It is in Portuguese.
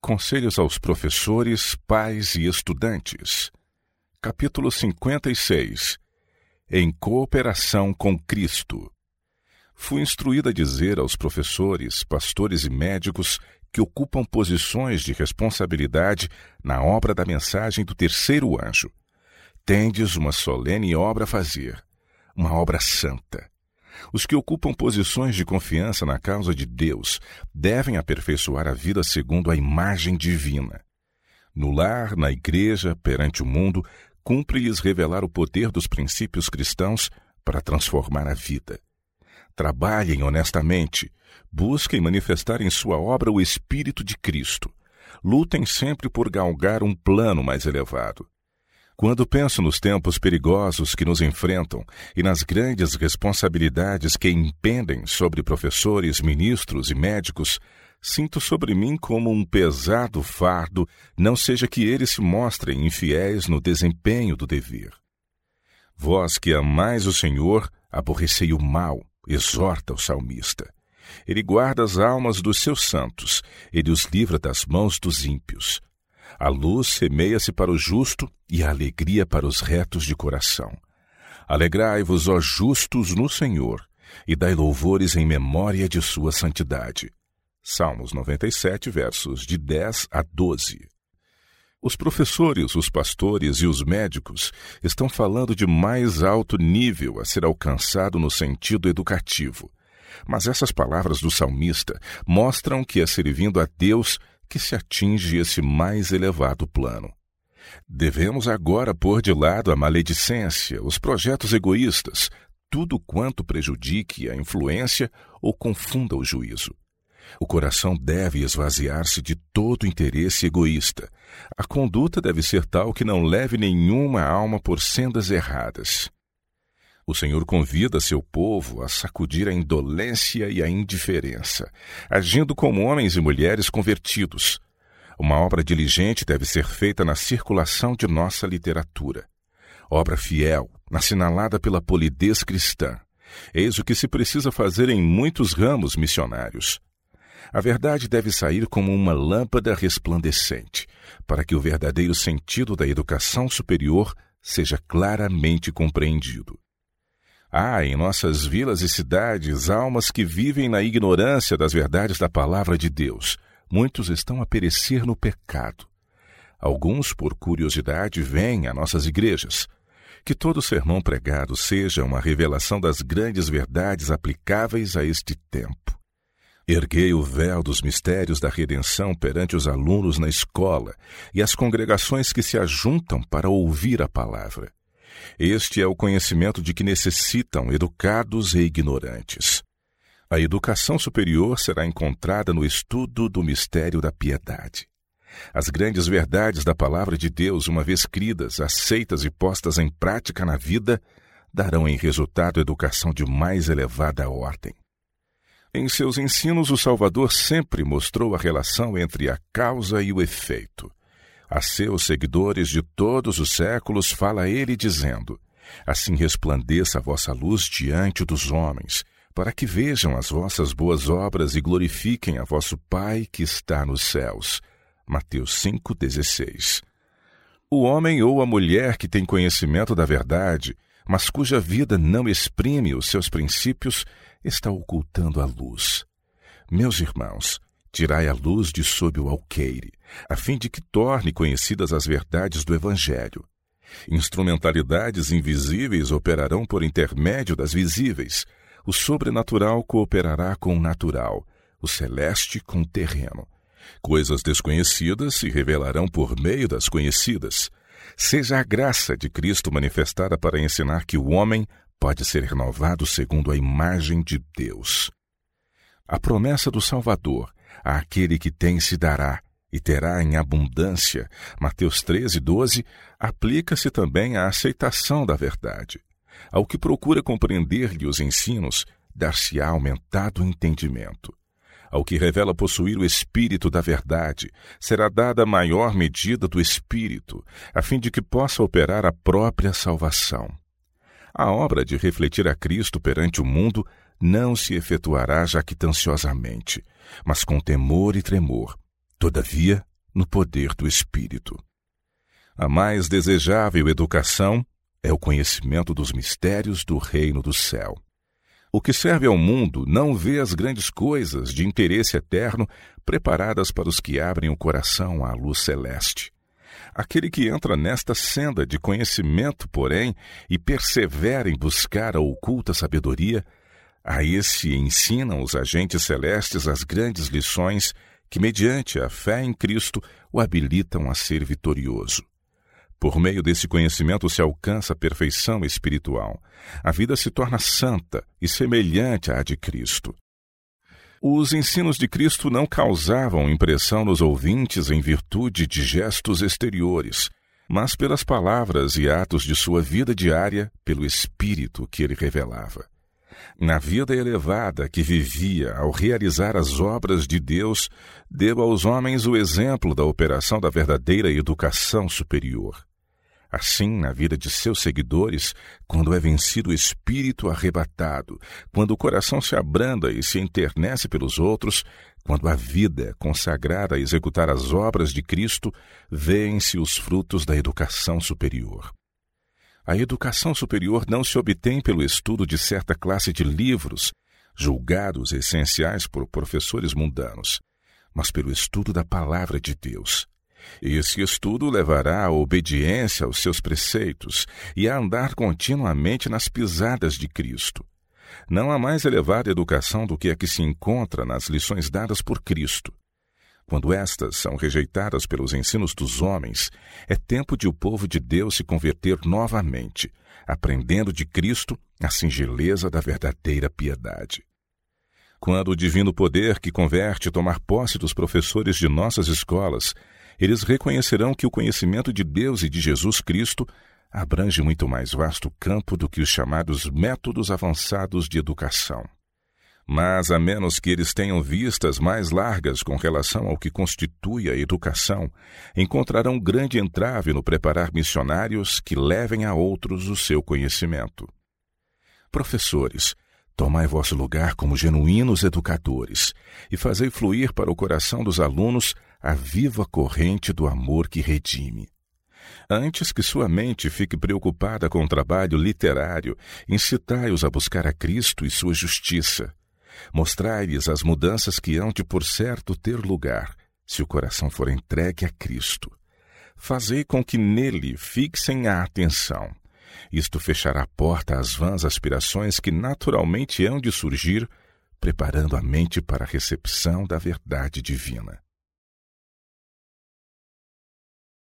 Conselhos aos professores, pais e estudantes. Capítulo 56. Em cooperação com Cristo. Fui instruído a dizer aos professores, pastores e médicos que ocupam posições de responsabilidade na obra da mensagem do terceiro anjo: tendes uma solene obra a fazer, uma obra santa. Os que ocupam posições de confiança na causa de Deus devem aperfeiçoar a vida segundo a imagem divina. No lar, na igreja, perante o mundo, cumpre-lhes revelar o poder dos princípios cristãos para transformar a vida. Trabalhem honestamente, busquem manifestar em sua obra o Espírito de Cristo. Lutem sempre por galgar um plano mais elevado. Quando penso nos tempos perigosos que nos enfrentam e nas grandes responsabilidades que impendem sobre professores, ministros e médicos, sinto sobre mim como um pesado fardo, não seja que eles se mostrem infiéis no desempenho do dever. Vós que amais o Senhor, aborrecei o mal, exorta o salmista. Ele guarda as almas dos seus santos, ele os livra das mãos dos ímpios. A luz semeia-se para o justo e a alegria para os retos de coração. Alegrai-vos, ó justos, no Senhor, e dai louvores em memória de sua santidade. Salmos 97, versos de 10 a 12. Os professores, os pastores e os médicos estão falando de mais alto nível a ser alcançado no sentido educativo. Mas essas palavras do salmista mostram que é servindo a Deus que se atinge esse mais elevado plano. Devemos agora pôr de lado a maledicência, os projetos egoístas, tudo quanto prejudique a influência ou confunda o juízo. O coração deve esvaziar-se de todo interesse egoísta. A conduta deve ser tal que não leve nenhuma alma por sendas erradas. O Senhor convida seu povo a sacudir a indolência e a indiferença, agindo como homens e mulheres convertidos. Uma obra diligente deve ser feita na circulação de nossa literatura. Obra fiel, assinalada pela polidez cristã. Eis o que se precisa fazer em muitos ramos missionários. A verdade deve sair como uma lâmpada resplandecente, para que o verdadeiro sentido da educação superior seja claramente compreendido. Há em nossas vilas e cidades almas que vivem na ignorância das verdades da palavra de Deus. Muitos estão a perecer no pecado. Alguns, por curiosidade, vêm a nossas igrejas. Que todo sermão pregado seja uma revelação das grandes verdades aplicáveis a este tempo. Erguei o véu dos mistérios da redenção perante os alunos na escola e as congregações que se ajuntam para ouvir a palavra. Este é o conhecimento de que necessitam educados e ignorantes. A educação superior será encontrada no estudo do mistério da piedade. As grandes verdades da palavra de Deus, uma vez cridas, aceitas e postas em prática na vida, darão em resultado educação de mais elevada ordem. Em seus ensinos, o Salvador sempre mostrou a relação entre a causa e o efeito. A seus seguidores de todos os séculos fala ele dizendo: assim resplandeça a vossa luz diante dos homens, para que vejam as vossas boas obras e glorifiquem a vosso Pai que está nos céus. Mateus 5,16. O homem ou a mulher que tem conhecimento da verdade, mas cuja vida não exprime os seus princípios, está ocultando a luz. Meus irmãos, tirai a luz de sob o alqueire, a fim de que torne conhecidas as verdades do Evangelho. Instrumentalidades invisíveis operarão por intermédio das visíveis. O sobrenatural cooperará com o natural, o celeste com o terreno. Coisas desconhecidas se revelarão por meio das conhecidas. Seja a graça de Cristo manifestada para ensinar que o homem pode ser renovado segundo a imagem de Deus. A promessa do Salvador: àquele que tem se dará, e terá em abundância, Mateus 13:12, aplica-se também à aceitação da verdade. Ao que procura compreender-lhe os ensinos, dar-se-á aumentado entendimento. Ao que revela possuir o Espírito da verdade, será dada a maior medida do Espírito, a fim de que possa operar a própria salvação. A obra de refletir a Cristo perante o mundo não se efetuará jactanciosamente, mas com temor e tremor. Todavia, no poder do Espírito. A mais desejável educação é o conhecimento dos mistérios do reino do céu. O que serve ao mundo não vê as grandes coisas de interesse eterno preparadas para os que abrem o coração à luz celeste. Aquele que entra nesta senda de conhecimento, porém, e persevera em buscar a oculta sabedoria, a esse ensinam os agentes celestes as grandes lições que, mediante a fé em Cristo, o habilitam a ser vitorioso. Por meio desse conhecimento se alcança a perfeição espiritual. A vida se torna santa e semelhante à de Cristo. Os ensinos de Cristo não causavam impressão nos ouvintes em virtude de gestos exteriores, mas pelas palavras e atos de sua vida diária, pelo Espírito que ele revelava. Na vida elevada que vivia ao realizar as obras de Deus, deu aos homens o exemplo da operação da verdadeira educação superior. Assim, na vida de seus seguidores, quando é vencido o espírito arrebatado, quando o coração se abranda e se enternece pelos outros, quando a vida é consagrada a executar as obras de Cristo, vêem-se os frutos da educação superior. A educação superior não se obtém pelo estudo de certa classe de livros, julgados essenciais por professores mundanos, mas pelo estudo da palavra de Deus. Esse estudo levará à obediência aos seus preceitos e a andar continuamente nas pisadas de Cristo. Não há mais elevada educação do que a que se encontra nas lições dadas por Cristo. Quando estas são rejeitadas pelos ensinos dos homens, é tempo de o povo de Deus se converter novamente, aprendendo de Cristo a singeleza da verdadeira piedade. Quando o divino poder que converte tomar posse dos professores de nossas escolas, eles reconhecerão que o conhecimento de Deus e de Jesus Cristo abrange muito mais vasto campo do que os chamados métodos avançados de educação. Mas, a menos que eles tenham vistas mais largas com relação ao que constitui a educação, encontrarão grande entrave no preparar missionários que levem a outros o seu conhecimento. Professores, tomai vosso lugar como genuínos educadores e fazei fluir para o coração dos alunos a viva corrente do amor que redime. Antes que sua mente fique preocupada com o trabalho literário, incitai-os a buscar a Cristo e sua justiça. Mostrai-lhes as mudanças que hão de por certo ter lugar, se o coração for entregue a Cristo. Fazei com que nele fixem a atenção. Isto fechará a porta às vãs aspirações que naturalmente hão de surgir, preparando a mente para a recepção da verdade divina.